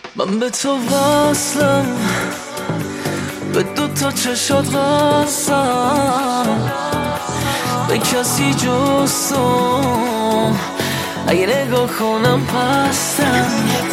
من به تو وصلم، به دوتا چشات وصلم، به کسی جز تو اگه نگاه کنم پستم.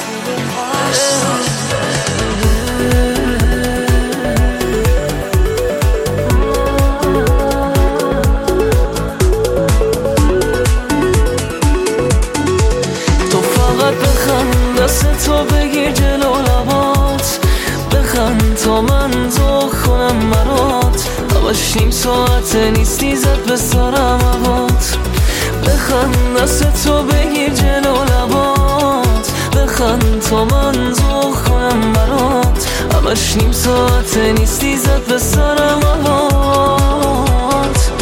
تو فقط بخند، دست تو بگیر جلو لبات، بخند تا من تو کنم برات. همش نیم ساعته نیستی زد به سرم هوات. بخند، دست تو بگیر جلو لبات، بخند تا من تو کنم برات. همش نیم ساعته نیستی زد به سرم هوات.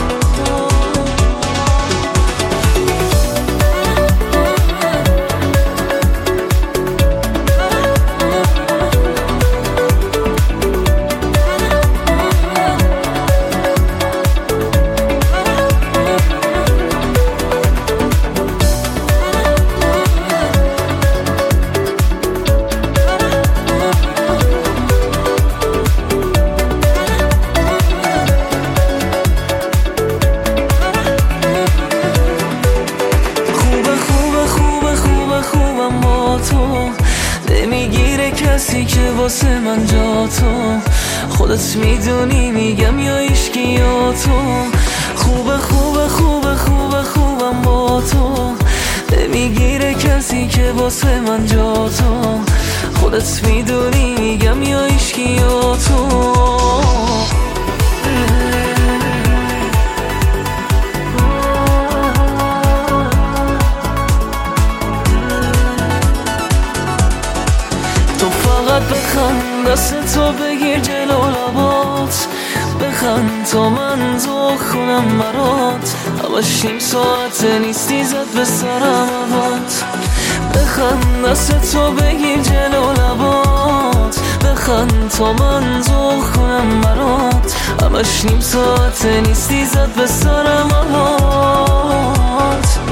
نمیگیره کسی که واسه من جا تو، خودت میدونی میگم یا ایشکی یا تو. خوبه خوبه خوبه خوبه خوبم با تو، نمیگیره کسی که واسه من جا تو، خودت میدونی میگم یا ایشکی یا تو. بخند، دست تو بگیر جلو لبات، بخند تا من تو خونم برات. همش نیم ساعته نیستی زد به سرم هوات. بخند، دست تو بگیر جلو لبات، بخند تا من تو خونم برات. همش نیم ساعته نیستی زد به سرم هوات.